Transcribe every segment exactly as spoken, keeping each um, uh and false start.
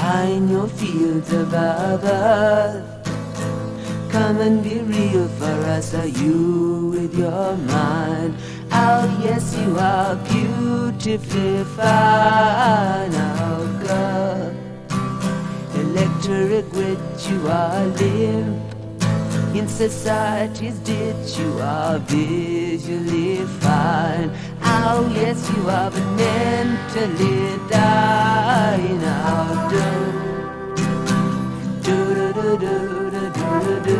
high in your fields above earth. Come and be real for us, are you with your mind? Oh yes, you are beautifully fine, oh girl. Electric wit, you are limp. In society's ditch, you are visually fine. Oh yes, you are but mentally dying, oh do do do do do do do do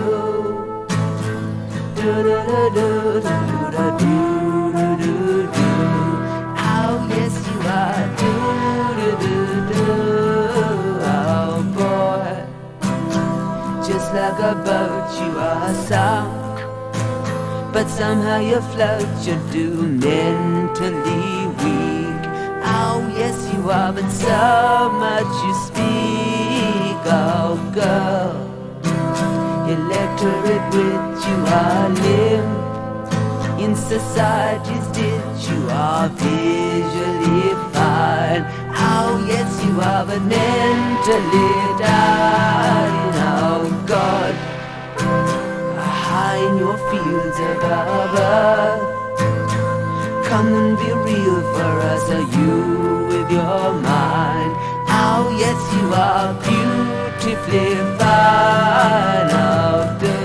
do do do do do do do do. Oh yes, you are do do do do. Oh boy, just like a boat you are sunk, but somehow you float, you're too mentally weak. Oh yes you are, but so much you speak, oh girl. Electorate with you are limp. In society's ditch you are visually fine. Oh yes you are, but mentally dying, oh God. High in your fields above earth. Come and be real for us, are you with your mind? Oh yes you are beautifully fine, oh good.